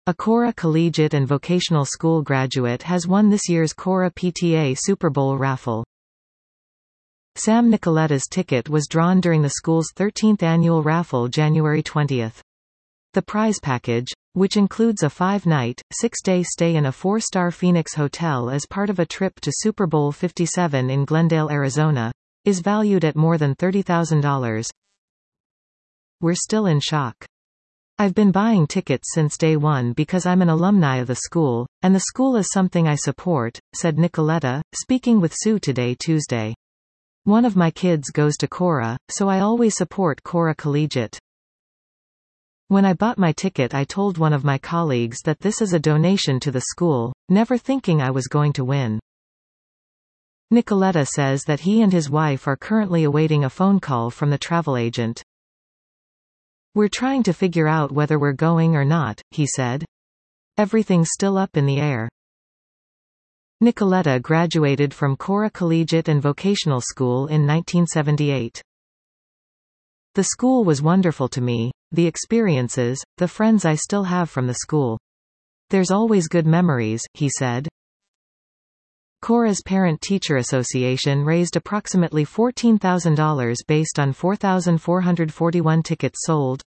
A Cora Collegiate and Vocational School graduate has won this year's Cora PTA Super Bowl raffle. Sam Nicoletta's ticket was drawn during the school's 13th annual raffle January 20. The prize package, which includes a 5-night, 6-day stay in a 4-star Phoenix hotel as part of a trip to Super Bowl 57 in Glendale, Arizona, is valued at more than $30,000. We're still in shock. I've been buying tickets since day one because I'm an alumni of the school, and the school is something I support, said Nicoletta, speaking with Sue Today Tuesday. One of my kids goes to Cora, so I always support Cora Collegiate. When I bought my ticket, I told one of my colleagues that this is a donation to the school, never thinking I was going to win. Nicoletta says that he and his wife are currently awaiting a phone call from the travel agent. We're trying to figure out whether we're going or not, he said. Everything's still up in the air. Nicoletta graduated from Cora Collegiate and Vocational School in 1978. The school was wonderful to me, the experiences, the friends I still have from the school. There's always good memories, he said. Cora's Parent-Teacher Association raised approximately $14,000 based on 4,441 tickets sold,